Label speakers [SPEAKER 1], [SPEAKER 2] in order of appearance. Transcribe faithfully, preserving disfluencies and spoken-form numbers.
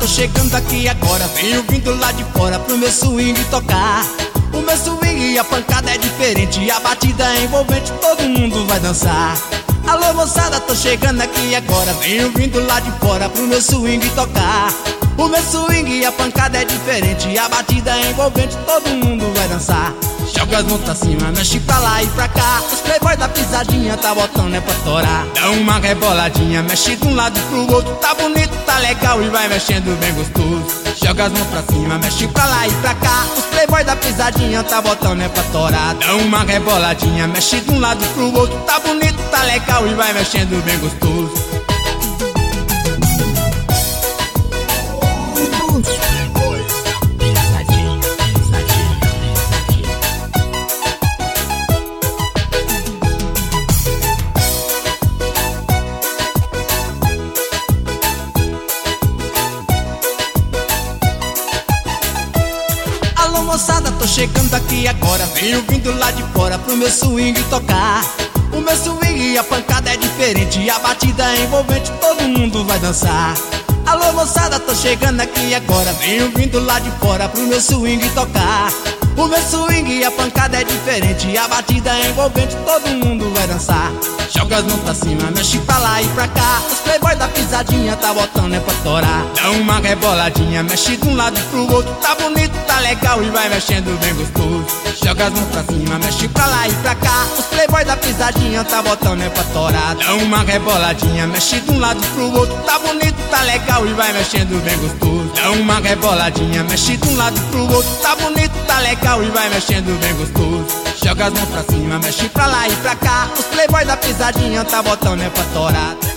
[SPEAKER 1] tô chegando aqui agora. Venho vindo lá de fora pro meu swing tocar. O meu swing e a pancada é diferente, a batida é envolvente, todo mundo vai dançar. Alô moçada, tô chegando aqui agora. Venho vindo lá de fora pro meu swing tocar. O meu swing e a pancada é diferente, a batida é envolvente, todo mundo vai dançar. Joga as mãos pra cima, mexe pra lá e pra cá. Os playboy da pisadinha tá botando é pra torar. Dá uma reboladinha, mexe de um lado pro outro. Tá bonito, tá legal e vai mexendo bem gostoso. Joga as mãos pra cima, mexe pra lá e pra cá. Os playboy da pisadinha tá botando é pra torar. Dá uma reboladinha, mexe de um lado pro outro. Tá bonito, tá legal e vai mexendo bem gostoso. Alô moçada, tô chegando aqui agora. Venho vindo lá de fora pro meu swing tocar. O meu swing e a pancada é diferente, a batida é envolvente, todo mundo vai dançar. Alô moçada, tô chegando aqui agora. Venho vindo lá de fora pro meu swing tocar. O meu swing e a pancada é diferente, a batida é envolvente, todo mundo vai dançar. Joga as mãos pra cima, mexe pra lá e pra cá. Os playboy da pisadinha tá botando é pra torar. Dá uma reboladinha, mexe de um lado pro outro. Tá bonito, tá legal e vai mexendo bem gostoso. Joga as mãos pra cima, mexe pra lá e pra cá. Os playboy da pisadinha tá botando é pra torar. Dá uma reboladinha, mexe de um lado pro outro. Tá bonito, tá legal e vai mexendo bem gostoso. Dá uma reboladinha, mexe de um lado pro outro. Tá bonito, tá legal e vai mexendo bem gostoso. Joga as mãos pra cima, mexe pra lá e pra cá. Os playboy da pisadinha tá botando é pra torar.